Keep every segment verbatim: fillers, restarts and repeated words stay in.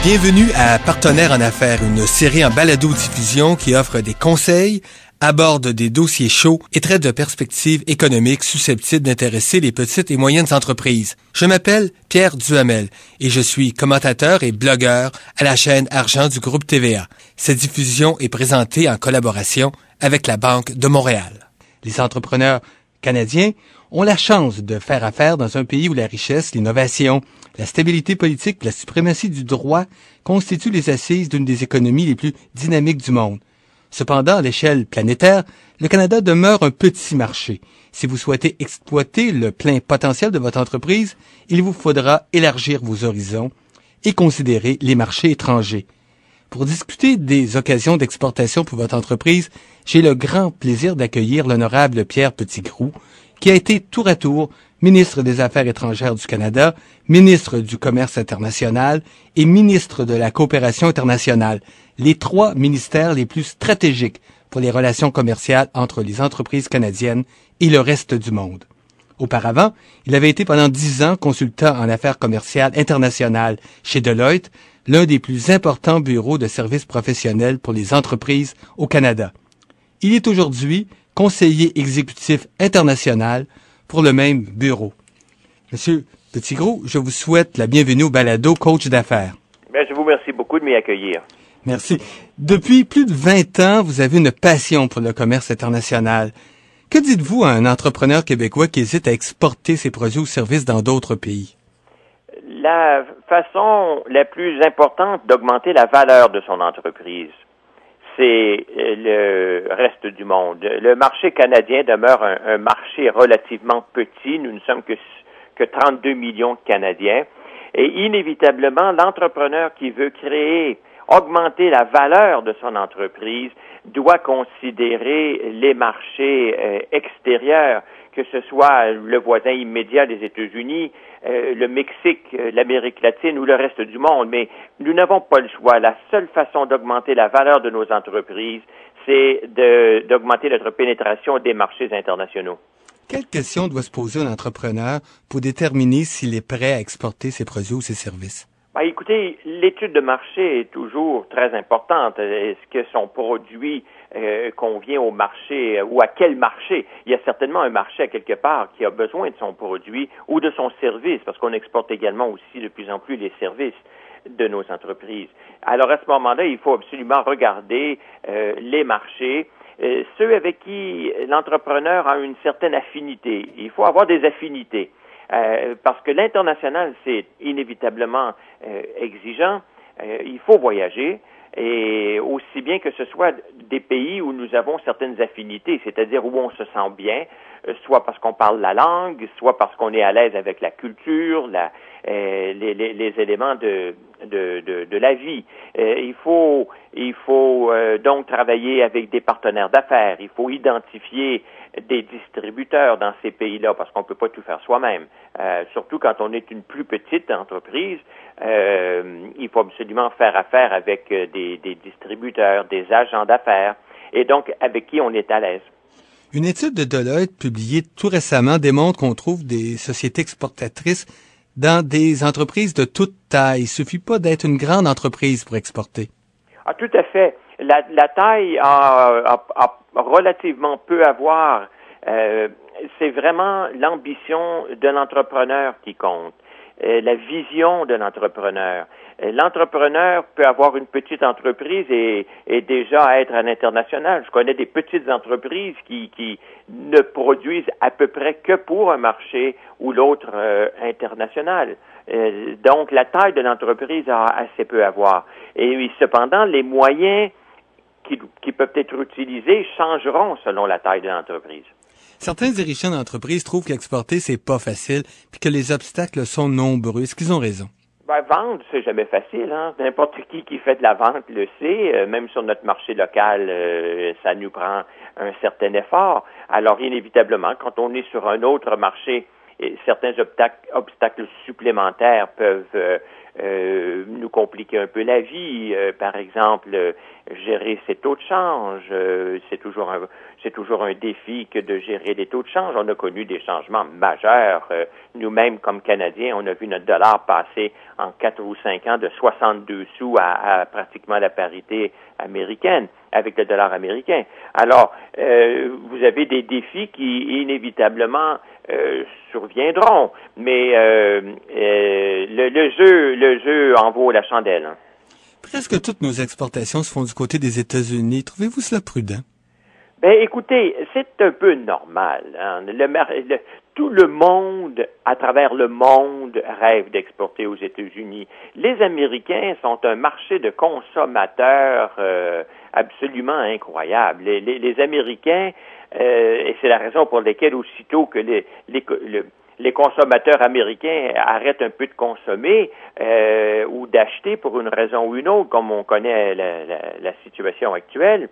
Bienvenue à Partenaires en affaires, une série en balado-diffusion qui offre des conseils, aborde des dossiers chauds et traite de perspectives économiques susceptibles d'intéresser les petites et moyennes entreprises. Je m'appelle Pierre Duhamel et je suis commentateur et blogueur à la chaîne Argent du groupe T V A. Cette diffusion est présentée en collaboration avec la Banque de Montréal. Les entrepreneurs canadiens ont la chance de faire affaire dans un pays où la richesse, l'innovation, la stabilité politique et la suprématie du droit constituent les assises d'une des économies les plus dynamiques du monde. Cependant, à l'échelle planétaire, le Canada demeure un petit marché. Si vous souhaitez exploiter le plein potentiel de votre entreprise, il vous faudra élargir vos horizons et considérer les marchés étrangers. Pour discuter des occasions d'exportation pour votre entreprise, j'ai le grand plaisir d'accueillir l'honorable Pierre Petitgrou, qui a été tour à tour ministre des Affaires étrangères du Canada, ministre du Commerce international et ministre de la Coopération internationale, les trois ministères les plus stratégiques pour les relations commerciales entre les entreprises canadiennes et le reste du monde. Auparavant, il avait été pendant dix ans consultant en affaires commerciales internationales chez Deloitte, l'un des plus importants bureaux de services professionnels pour les entreprises au Canada. Il est aujourd'hui conseiller exécutif international pour le même bureau. Monsieur Petitgrou, je vous souhaite la bienvenue au balado Coach d'affaires. Bien, je vous remercie beaucoup de m'y accueillir. Merci. Depuis plus de vingt ans, vous avez une passion pour le commerce international. Que dites-vous à un entrepreneur québécois qui hésite à exporter ses produits ou services dans d'autres pays? La façon la plus importante d'augmenter la valeur de son entreprise, c'est le reste du monde. Le marché canadien demeure un, un marché relativement petit. Nous ne sommes que, que trente-deux millions de Canadiens. Et inévitablement, l'entrepreneur qui veut créer, augmenter la valeur de son entreprise doit considérer les marchés euh, extérieurs, que ce soit le voisin immédiat des États-Unis, euh, le Mexique, euh, l'Amérique latine ou le reste du monde. Mais nous n'avons pas le choix. La seule façon d'augmenter la valeur de nos entreprises, c'est de, d'augmenter notre pénétration des marchés internationaux. Quelle question doit se poser un entrepreneur pour déterminer s'il est prêt à exporter ses produits ou ses services? Ben, écoutez, l'étude de marché est toujours très importante. Est-ce que son produit euh, convient au marché euh, ou à quel marché? Il y a certainement un marché à quelque part qui a besoin de son produit ou de son service, parce qu'on exporte également aussi de plus en plus les services de nos entreprises. Alors à ce moment-là, il faut absolument regarder euh, les marchés, euh, ceux avec qui l'entrepreneur a une certaine affinité. Il faut avoir des affinités. Euh, parce que l'international, c'est inévitablement euh, exigeant. Euh, il faut voyager, et aussi bien que ce soit des pays où nous avons certaines affinités, c'est-à-dire où on se sent bien, euh, soit parce qu'on parle la langue, soit parce qu'on est à l'aise avec la culture, la, euh, les, les, les éléments de, de, de, de la vie. Euh, il faut, il faut euh, donc travailler avec des partenaires d'affaires. Il faut identifier des distributeurs dans ces pays-là, parce qu'on ne peut pas tout faire soi-même. Euh, surtout quand on est une plus petite entreprise, euh, il faut absolument faire affaire avec des, des distributeurs, des agents d'affaires, et donc avec qui on est à l'aise. Une étude de Deloitte publiée tout récemment démontre qu'on trouve des sociétés exportatrices dans des entreprises de toute taille. Il suffit pas d'être une grande entreprise pour exporter. Ah, tout à fait. La, la taille a, a, a relativement peu à voir. Euh, c'est vraiment l'ambition de l'entrepreneur qui compte, euh, la vision de l'entrepreneur. Euh, l'entrepreneur peut avoir une petite entreprise et, et déjà être à l'international. Je connais des petites entreprises qui, qui ne produisent à peu près que pour un marché ou l'autre euh, international. Euh, donc, la taille de l'entreprise a assez peu à voir. Et cependant, les moyens qui, qui peuvent être utilisés changeront selon la taille de l'entreprise. Certains dirigeants d'entreprise trouvent qu'exporter, c'est pas facile, puis que les obstacles sont nombreux. Est-ce qu'ils ont raison? Ben, vendre, c'est jamais facile, hein. N'importe qui qui fait de la vente le sait. Euh, même sur notre marché local, euh, ça nous prend un certain effort. Alors, inévitablement, quand on est sur un autre marché, et certains obstacles, obstacles supplémentaires peuvent euh, euh, nous compliquer un peu la vie. Euh, par exemple, euh, gérer ses taux de change, euh, c'est toujours un c'est toujours un défi que de gérer les taux de change. On a connu des changements majeurs. Euh, nous-mêmes, comme Canadiens, on a vu notre dollar passer en quatre ou cinq ans de soixante-deux sous à, à pratiquement la parité américaine avec le dollar américain. Alors, euh, vous avez des défis qui inévitablement euh, surviendront, mais euh, euh, le, le jeu le jeu en vaut la chandelle. Hein. Presque toutes nos exportations se font du côté des États-Unis. Trouvez-vous cela prudent? Ben, écoutez, c'est un peu normal. Hein. Le, le, tout le monde, à travers le monde, rêve d'exporter aux États-Unis. Les Américains sont un marché de consommateurs euh, absolument incroyable. Les, les, les Américains, euh, et c'est la raison pour laquelle aussitôt que les, les, le, les consommateurs américains arrêtent un peu de consommer euh, ou d'acheter pour une raison ou une autre, comme on connaît la, la, la situation actuelle,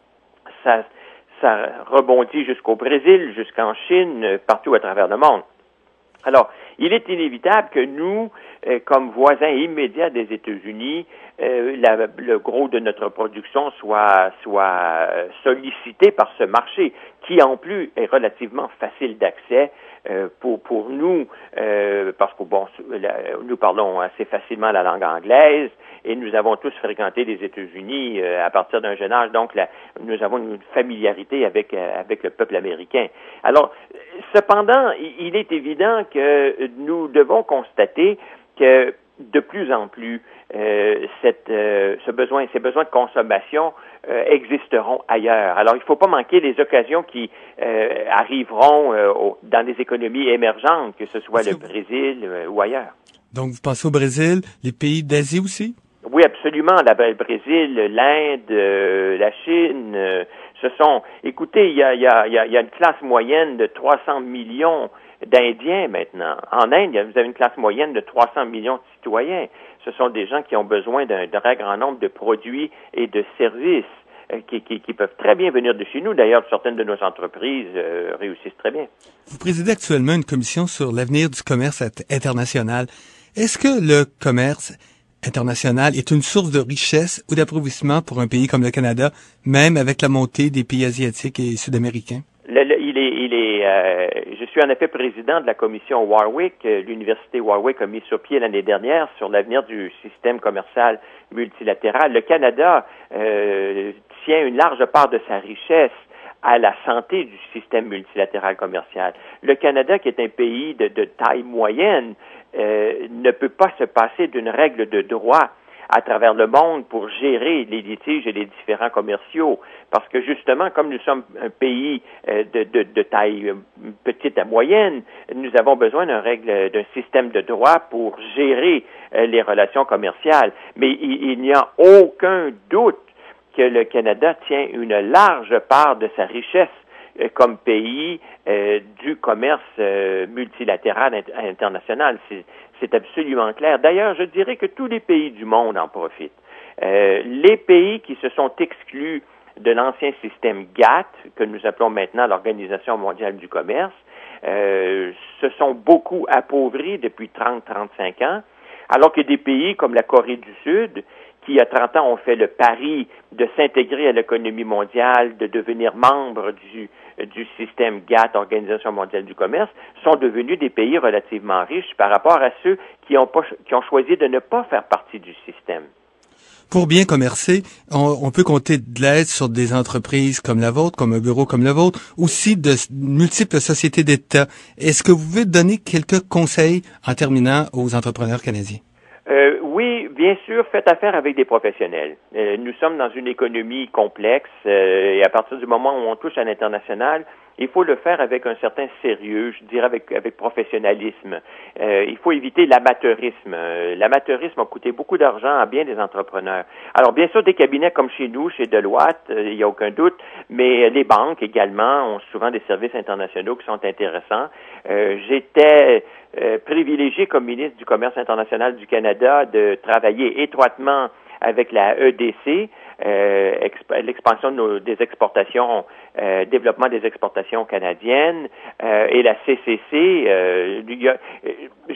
ça... ça rebondit jusqu'au Brésil, jusqu'en Chine, partout à travers le monde. Alors, il est inévitable que nous, euh, comme voisins immédiats des États-Unis, euh, la, le gros de notre production soit, soit sollicité par ce marché, qui en plus est relativement facile d'accès euh, pour, pour nous, euh, parce que bon, la, nous parlons assez facilement la langue anglaise, et nous avons tous fréquenté les États-Unis euh, à partir d'un jeune âge, donc la, nous avons une familiarité avec euh, avec le peuple américain. Alors, cependant, il est évident que nous devons constater que de plus en plus, euh, cette, euh, ce besoin, ces besoins de consommation euh, existeront ailleurs. Alors, il ne faut pas manquer les occasions qui euh, arriveront euh, au, dans les économies émergentes, que ce soit le Brésil euh, ou ailleurs. Donc, vous pensez au Brésil, les pays d'Asie aussi? Oui, absolument. La, le Brésil, l'Inde, euh, la Chine, euh, ce sont... Écoutez, il y a, il y, a, il y a une classe moyenne de trois cents millions d'Indiens maintenant. En Inde, vous avez une classe moyenne de trois cents millions de citoyens. Ce sont des gens qui ont besoin d'un très grand nombre de produits et de services euh, qui, qui, qui peuvent très bien venir de chez nous. D'ailleurs, certaines de nos entreprises euh, réussissent très bien. Vous présidez actuellement une commission sur l'avenir du commerce international. Est-ce que le commerce international est une source de richesse ou d'appauvrissement pour un pays comme le Canada, même avec la montée des pays asiatiques et sud-américains? Le, le, il est, il est. Euh, je suis en effet président de la commission Warwick. L'université Warwick a mis sur pied l'année dernière sur l'avenir du système commercial multilatéral. Le Canada euh, tient une large part de sa richesse à la santé du système multilatéral commercial. Le Canada, qui est un pays de, de taille moyenne, euh, ne peut pas se passer d'une règle de droit à travers le monde pour gérer les litiges et les différends commerciaux. Parce que justement, comme nous sommes un pays euh, de, de, de taille petite à moyenne, nous avons besoin d'un règle, d'un système de droit pour gérer euh, les relations commerciales. Mais il, il n'y a aucun doute que le Canada tient une large part de sa richesse euh, comme pays euh, du commerce euh, multilatéral int- international. C'est, c'est absolument clair. D'ailleurs, je dirais que tous les pays du monde en profitent. Euh, les pays qui se sont exclus de l'ancien système G A T T, que nous appelons maintenant l'Organisation mondiale du commerce, euh, se sont beaucoup appauvris depuis trente à trente-cinq ans, alors que des pays comme la Corée du Sud, qui, il y a trente ans, ont fait le pari de s'intégrer à l'économie mondiale, de devenir membres du, du système G A T T, Organisation mondiale du commerce, sont devenus des pays relativement riches par rapport à ceux qui ont, pas, qui ont choisi de ne pas faire partie du système. Pour bien commercer, on, on peut compter de l'aide sur des entreprises comme la vôtre, comme un bureau comme le vôtre, aussi de multiples sociétés d'État. Est-ce que vous pouvez donner quelques conseils en terminant aux entrepreneurs canadiens? Euh, oui, bien sûr, faites affaire avec des professionnels. Euh, nous sommes dans une économie complexe euh, et à partir du moment où on touche à l'international, il faut le faire avec un certain sérieux, je dirais avec, avec professionnalisme. Euh, il faut éviter l'amateurisme. Euh, l'amateurisme a coûté beaucoup d'argent à bien des entrepreneurs. Alors, bien sûr, des cabinets comme chez nous, chez Deloitte, euh, il n'y a aucun doute, mais les banques également ont souvent des services internationaux qui sont intéressants. Euh, j'étais euh, privilégié comme ministre du Commerce international du Canada de travailler étroitement avec la E D C, euh, exp- l'expansion de nos, des exportations, euh, développement des exportations canadiennes, euh, et la C C C. Euh, y a, je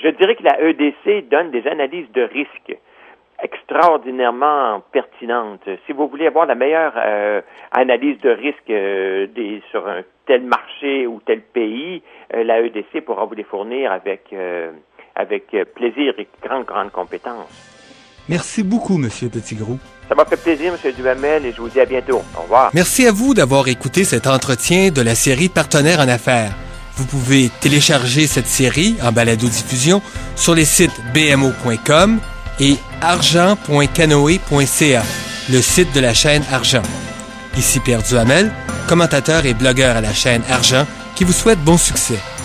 Je dirais que la E D C donne des analyses de risque extraordinairement pertinentes. Si vous voulez avoir la meilleure euh, analyse de risque euh, des, sur un tel marché ou tel pays, euh, la E D C pourra vous les fournir avec, euh, avec plaisir et grande, grande compétence. Merci beaucoup, M. Petitgrou. Ça m'a fait plaisir, M. Duhamel, et je vous dis à bientôt. Au revoir. Merci à vous d'avoir écouté cet entretien de la série Partenaires en affaires. Vous pouvez télécharger cette série en balado-diffusion sur les sites b m o point com et argent point canoë point c a, le site de la chaîne Argent. Ici Pierre Duhamel, commentateur et blogueur à la chaîne Argent, qui vous souhaite bon succès.